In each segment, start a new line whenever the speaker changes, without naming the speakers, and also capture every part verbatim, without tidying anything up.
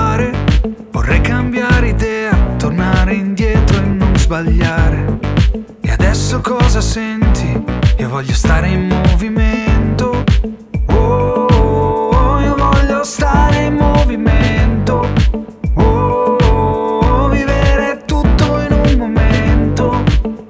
fare. Vorrei cambiare idea, tornare indietro e non sbagliare. E adesso cosa senti? Io voglio stare in movimento. Oh, io voglio stare in movimento. Oh, vivere tutto in un momento.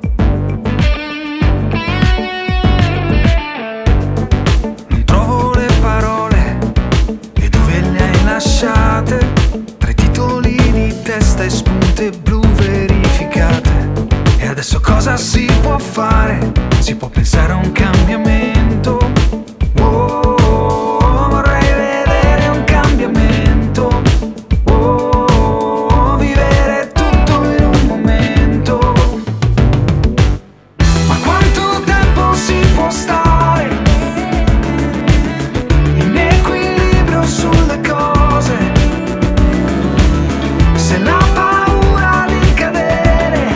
Non trovo le parole e dove le hai lasciate? Tra i titoli di testa e spunte blu verificate. E adesso cosa si può fare? Si può pensare a un cambiamento. Oh, vorrei vedere un cambiamento. Oh, vivere tutto in un momento. Ma quanto tempo si può stare in equilibrio sulle cose, se la paura di cadere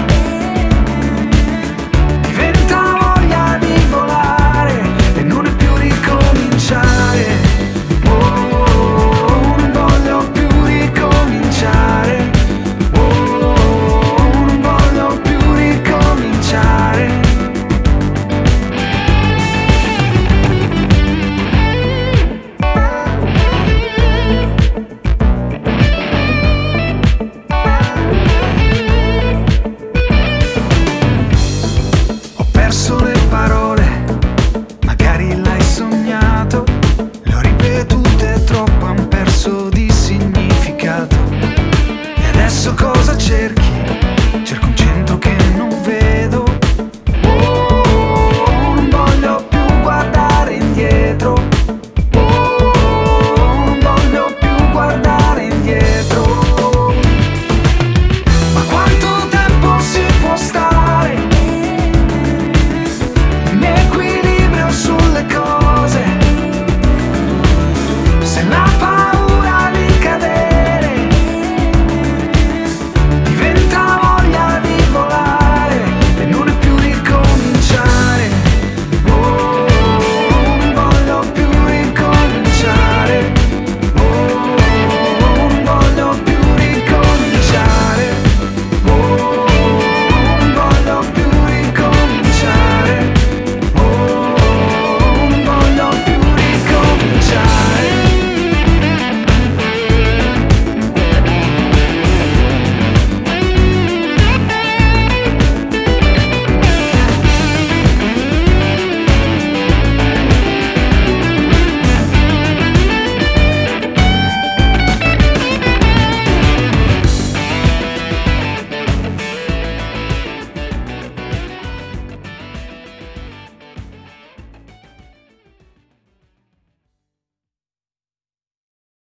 diventa voglia di volare e non è più ricominciare. Oh, non voglio più ricominciare. Oh, non voglio più ricominciare. Ho perso le parole, magari l'hai sognato, le ho ripetute troppo, han perso di significato. E adesso cosa cerchi?